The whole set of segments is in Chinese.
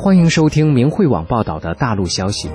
欢迎收听明慧网报道的大陆消息。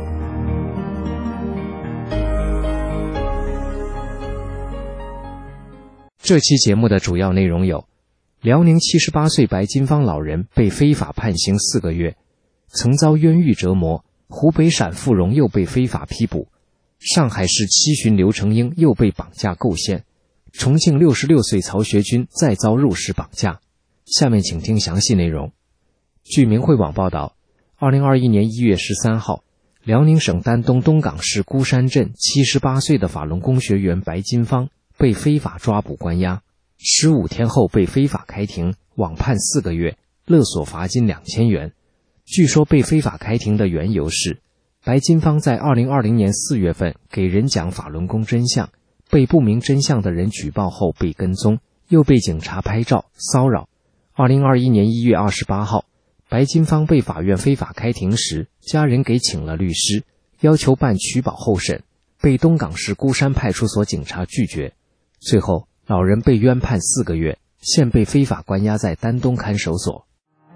这期节目的主要内容有：辽宁78岁白金坊老人被非法判刑4个月，曾遭冤狱折磨；湖北陕富荣又被非法批捕；上海市七旬刘成英又被绑架构陷；重庆66岁曹学军再遭入室绑架。下面请听详细内容。据明慧网报道，2021年1月13号，辽宁省丹东东港市孤山镇78岁的法轮功学员白金坊被非法抓捕关押，15天后被非法开庭，网判4个月，勒索罚金2000元。据说被非法开庭的缘由是，白金坊在2020年4月份给人讲法轮功真相，被不明真相的人举报后被跟踪，又被警察拍照骚扰。2021年1月28号，白金坊被法院非法开庭时，家人给请了律师，要求办取保候审，被东港市孤山派出所警察拒绝。最后，老人被冤判4个月，现被非法关押在丹东看守所。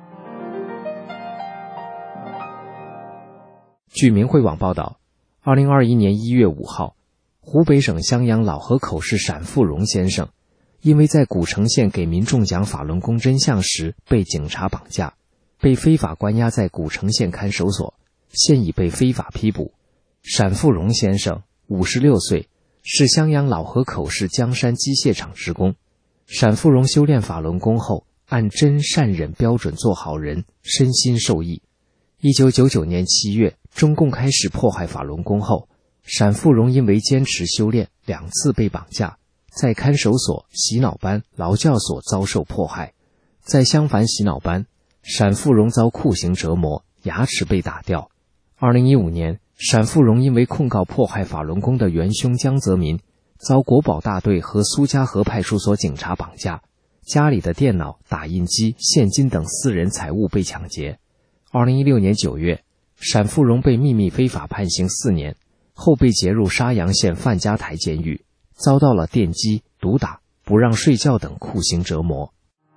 据明慧网报道，2021年1月5号，湖北省襄阳老河口市陕富荣先生，因为在古城县给民众讲法轮功真相时被警察绑架，被非法关押在古城县看守所，现已被非法批捕。陕富荣先生56岁，是襄阳老河口市江山机械厂职工。陕富荣修炼法轮功后，按真善忍标准做好人，身心受益。1999年7月，中共开始迫害法轮功后，陕富荣因为坚持修炼2次被绑架，在看守所、洗脑班、劳教所遭受迫害。在襄樊洗脑班，陕富荣遭酷刑折磨，牙齿被打掉。2015年，陕富荣因为控告迫害法轮功的元凶江泽民，遭国保大队和苏家河派出所警察绑架，家里的电脑、打印机、现金等私人财物被抢劫。2016年9月，陕富荣被秘密非法判刑4年，后被劫入沙洋县范家台监狱，遭到了电击、毒打、不让睡觉等酷刑折磨。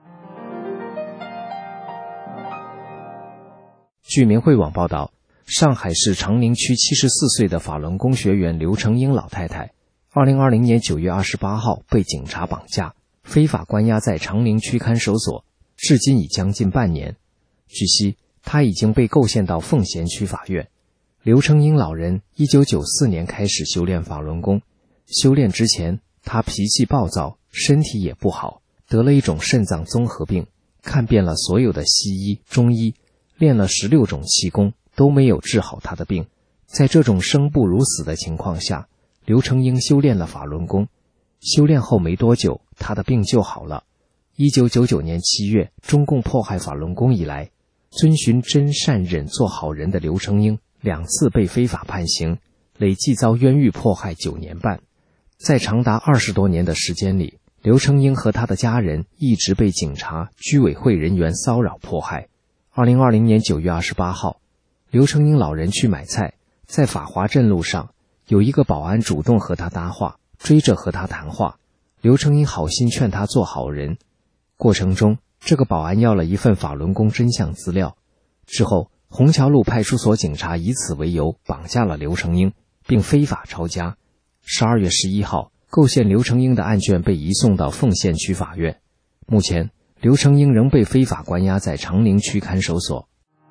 据明慧网报道，上海市长宁区74岁的法轮功学员刘成英老太太，2020年9月28号被警察绑架，非法关押在长宁区看守所，至今已将近半年。据悉，她已经被构陷到奉贤区法院。刘成英老人1994年开始修炼法轮功，修炼之前，他脾气暴躁，身体也不好，得了一种肾脏综合病，看遍了所有的西医、中医，练了16种气功，都没有治好他的病。在这种生不如死的情况下，刘成英修炼了法轮功。修炼后没多久，他的病就好了。1999年7月，中共迫害法轮功以来，遵循真善忍做好人的刘成英2次被非法判刑，累计遭冤狱迫害9年半。在长达20多年的时间里，刘成英和他的家人一直被警察、居委会人员骚扰迫害。2020年9月28号，刘成英老人去买菜，在法华镇路上，有一个保安主动和他搭话，追着和他谈话。刘成英好心劝他做好人，过程中，这个保安要了一份法轮功真相资料。之后，虹桥路派出所警察以此为由绑架了刘成英，并非法抄家。12月11号，构陷刘成英的案卷被移送到奉县区法院。目前，刘成英仍被非法关押在长宁区看守所。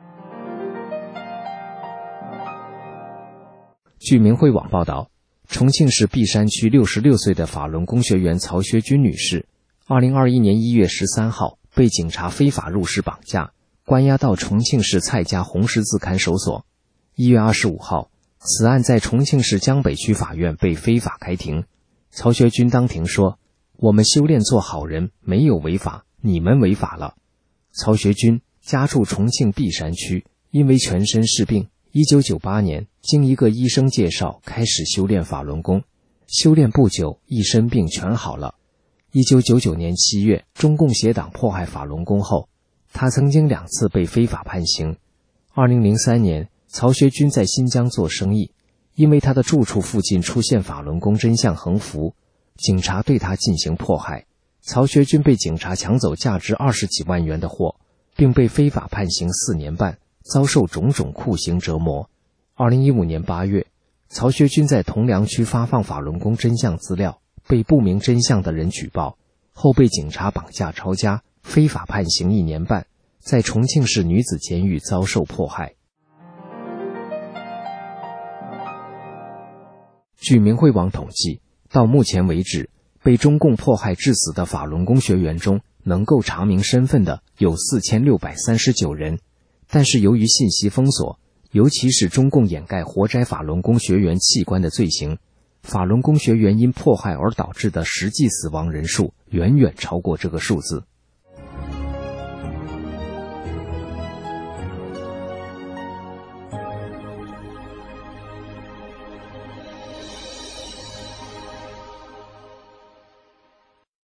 据明慧网报道，重庆市璧山区66岁的法轮功学员曹学军女士，2021年1月13号被警察非法入室绑架，关押到重庆市蔡家红十字看守所。1月25号，此案在重庆市江北区法院被非法开庭。曹学军当庭说：“我们修炼做好人，没有违法，你们违法了。”曹学军家住重庆璧山区，因为全身是病，1998年经一个医生介绍开始修炼法轮功，修炼不久，一身病全好了。1999年7月，中共协党迫害法轮功后，他曾经2次被非法判刑。2003年，曹学军在新疆做生意，因为他的住处附近出现法轮功真相横幅，警察对他进行迫害，曹学军被警察抢走价值20几万元的货，并被非法判刑4年半， 遭受种种酷刑折磨。2015年8月，曹学军在铜梁区发放法轮功真相资料，被不明真相的人举报，后被警察绑架抄家，非法判刑1年半，在重庆市女子监狱遭受迫害。据明慧网统计，到目前为止，被中共迫害致死的法轮功学员中，能够查明身份的有4639人，但是由于信息封锁，尤其是中共掩盖活摘法轮功学员器官的罪行，法轮功学员因迫害而导致的实际死亡人数远远超过这个数字。